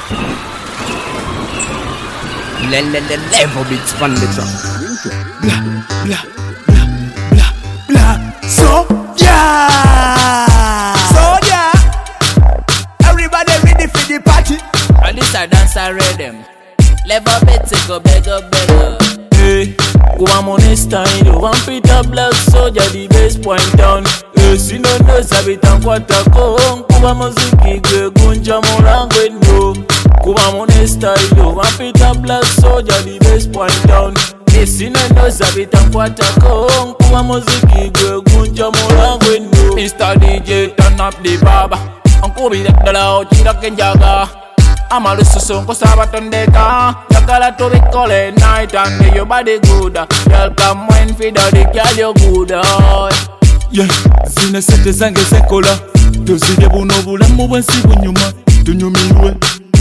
Level beats from the drum. Blah, blah, blah, blah, blah. So, yeah. So, yeah. Everybody ready for the party. And this a dance a rhythm. Level beats go bigger, bigger. Hey, go on money style, you want Peter Black Soldier, the bass point down. Hey, si no no sabi tankwata ko, kuba muziki gwe gunja mulangwe no. Kuba money style, you want Peter Black Soldier, the bass point down. Hey, si no no sabi tankwata ko, kuba muziki gwe gunja mulangwe no. Mr. DJ turn up the baba, ankubi dakdala ochira kenjaga. Amalususu nkusaba tondeka, yakala tubikole night and your body good. Welcome when feed the girl you good. Yeah, zine sente zange zekola, tuzide buno bulamu bwensi bunyuma, tunyumirwe.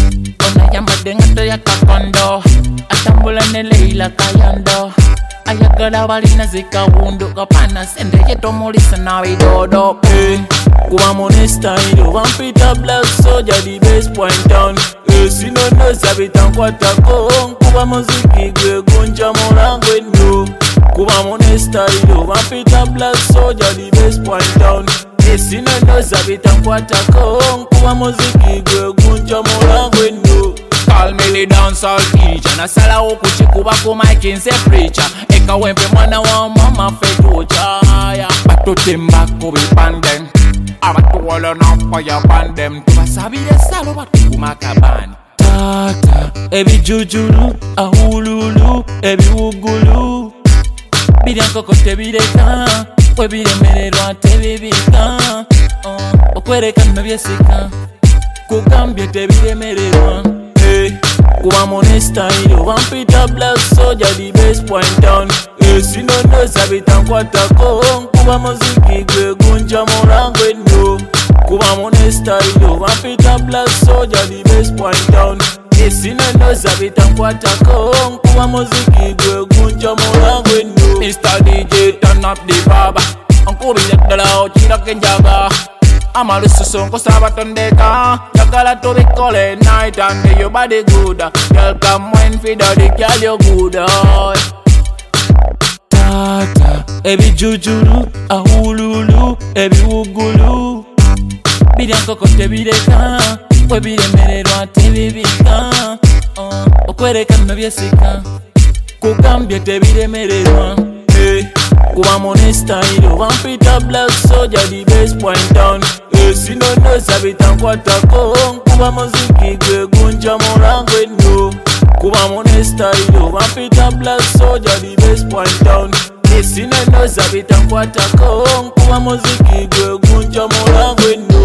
Ona yambade ngato yakakondo, atambula ne Leila Kayando. Ayagala balina zikawundu kapana sende yeto mulisa na widodo. Hey, kuba money style, one Peter Black Soldier, the bass point down. Hey, si no no sabi tankwata ko, kuba muziki gwe gunja mulangwe no. Kuba money style, one Peter Black Soldier, the bass point down. Hey, si no no sabi tankwata ko, kuba muziki gwe gunja mulangwe no. Call me the dancehall teacher, na sala okuchikuba ku mic nse preacher. Eka wempe mwana wa mama fetucha. Batutimba ku bipande, abatuwolo n'ofoya bandem. Tubasabire salo batukumakabani. Tata, ebijujulu, ahululu, ebiwugulu. Biryankoko tebireka, webiremererwa tebibika. Okwerekana byesika, kugambye tebiremererwa. Hey, kuba money style, one Peter Black Soldier, the bass point down. Hey, si no no sabi tankwata ko, kuba muziki gwe gunja mulangwe no. Kuba money style, one Peter Black Soldier, the bass point down. Hey, si no no sabi tankwata ko, kuba muziki gwe gunja mulangwe no. Mr. DJ turn up the baba, ankubi dakdala ochira kenjaga. Amalususu nkusaba tondeka, yakala tubikole night and your body good. Welcome when feed the girl you good. Tata, ebijujulu, ahululu, ebiwugulu. Biryankoko tebireka, webiremererwa tebibika. Okwerekana byesika, kugambye tebiremererwa. Hey, kuba money style, one Peter Black Soldier, the bass point down. Hey, si no no sabi tankwata ko, kuba muziki gwe gunja mulangwe no. Kuba money style, one Peter Black Soldier, the bass point down. Hey, si no no sabi tankwata ko, kuba muziki gwe gunja mulangwe no.